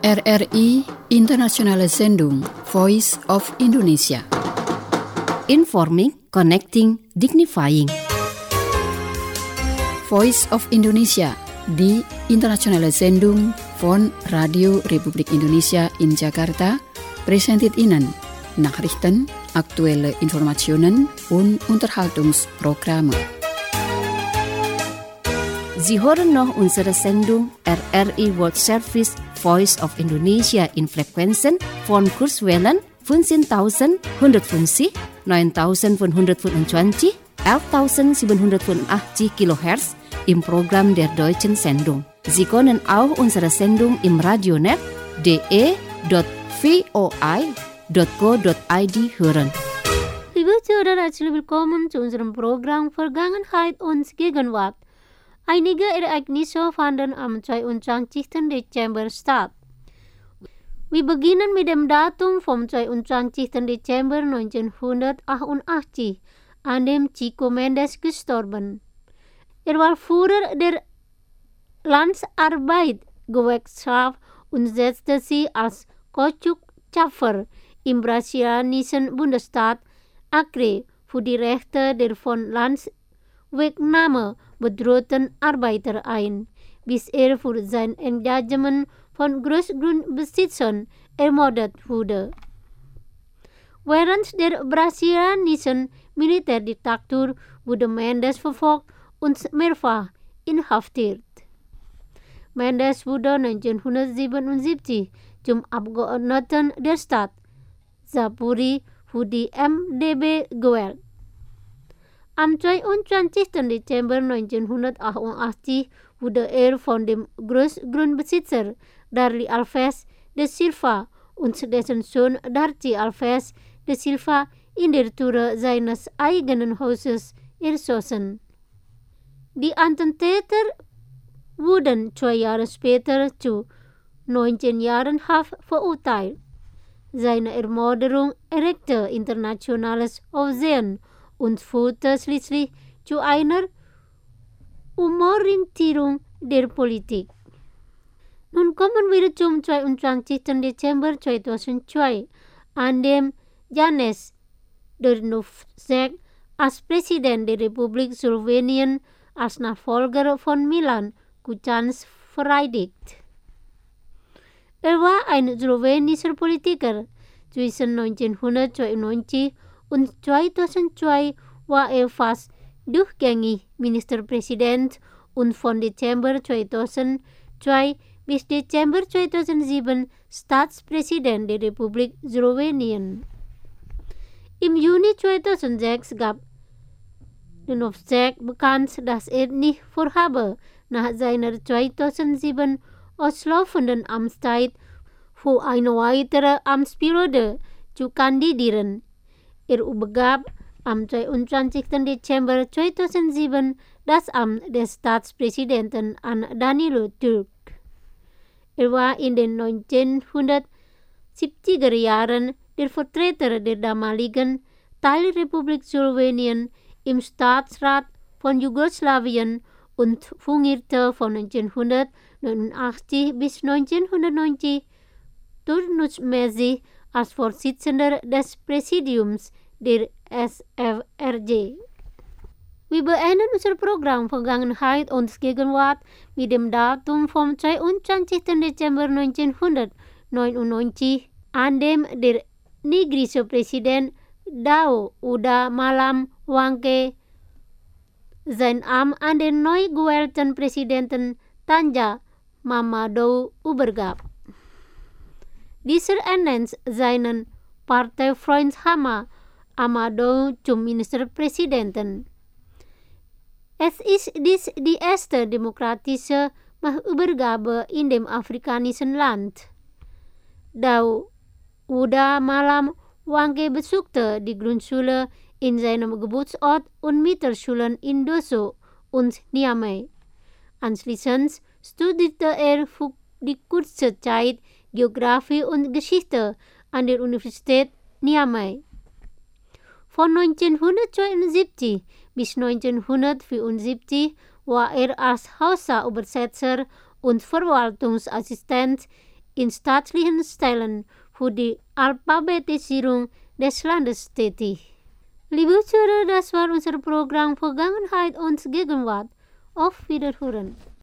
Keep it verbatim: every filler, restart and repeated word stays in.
R R I Internationale Sendung Voice of Indonesia. Informing, connecting, dignifying. Voice of Indonesia di Internationale Sendung von Radio Republik Indonesia in Jakarta presented Ihnen Nachrichten, aktuelle Informationen und Unterhaltungsprogramme. Sie hören noch unsere Sendung R R I World Service Voice of Indonesia in Frequenzen von Kurzwellen fünfzehntausendeinhundertfünfzig, neuntausendfünfhundertfünfundzwanzig, elftausendsiebenhundertfünfundachtzig Kilohertz im Programm der deutschen Sendung. Sie können auch unsere Sendung im Radionet d e dot v o i dot co dot i d hören. Liebe Zuhörer, herzlich willkommen zu unserem Programm Vergangenheit und Gegenwart. Einige Ereignisse fanden am zweiundzwanzigsten Dezember statt. Wir beginnen mit dem Datum vom zweiundzwanzigsten Dezember neunzehnhundertachtundachtzig, an dem Chico Mendes gestorben. Er war Führer der Landsarbeitsgewerkschaft und setzte sich als Kocuk-Schaffer im brasilianischen Bundesstaat Acre für die Rechte der von Landswegnahme bedrohten Arbeiter ein, bis er für sein Engagement von Großgrundbesitzern ermordet wurde. Während der brasilianischen Militärdiktatur wurde Mendes verfolgt und mehrfach inhaftiert. Mendes wurde neunzehnhundertsiebenundsiebzig zum Abgeordneten der Stadt Sapuri für die M D B gewählt. Am zweiundzwanzigsten Dezember neunzehnhundertachtundachtzig wurde er von dem Großgrundbesitzer Darcy Alves de Silva und dessen Sohn Darcy Alves de Silva in der Tür seines eigenen Hauses erschossen. Die Attentäter wurden zwei Jahre später zu neunzehn Jahren Haft verurteilt. Seine Ermordung erregte internationales Aufsehen und führte schließlich zu einer Umorientierung der Politik. Nun kommen wir zum zweiundzwanzigsten Dezember zweitausendzwei, an dem Janez Drnovšek als Präsident der Republik Slowenien als Nachfolger von Milan Kučan vereidigt. Er war ein slowenischer Politiker. Zwischen neunzehnhundertzweiundneunzig und zweitausendzwei war er fast durchgängig Ministerpräsident und von Dezember zweitausendzwei bis Dezember zweitausendsieben Staatspräsident der Republik Slowenien. Im Juni zweitausendsechs gab Drnovšek bekannt, dass er nicht vorhabe, nach seiner zweitausendsieben auslaufenden Amtszeit für eine weitere Amtsperiode zu kandidieren. Er übergab am zweiundzwanzigsten Dezember zweitausendsieben das Amt des Staatspräsidenten an Danilo Türk. Er war in den neunzehnhundertsiebziger Jahren der Vertreter der damaligen Teilrepublik Slowenien im Staatsrat von Jugoslawien und fungierte von neunzehnhundertneunundachtzig bis neunzehnhundertneunzig turnusmäßig als Vorsitzender des Präsidiums der S F R J. Wir beenden unser Programm Vergangenheit und Gegenwart mit dem Datum vom zweiundzwanzigsten Dezember neunzehnhundertneunundneunzig, an dem der nigrische Präsident Dao Uda Malam Wangke sein Amt an den neu gewählten Präsidenten Tanja Mamadou übergab. Dieser ernennt seinen Parteifreund Hama Amadou zum Ministerpräsidenten. Es ist dies die erste demokratische Machtübergabe in dem afrikanischen Land. Dao Uda Malam Wangke besuchte die Grundschule in seinem Geburtsort und Mittelschulen in Dosso und Niamey. Anschließend studierte er für die kurze Zeit Geografie und Geschichte an der Universität Niamey. Von neunzehnhundertzweiundsiebzig bis neunzehnhundertvierundsiebzig war er als Hausa-Übersetzer und Verwaltungsassistent in staatlichen Stellen für die Alphabetisierung des Landes tätig. Liebe Zuhörer, das war unser Programm Vergangenheit und Gegenwart. Auf Wiederhören.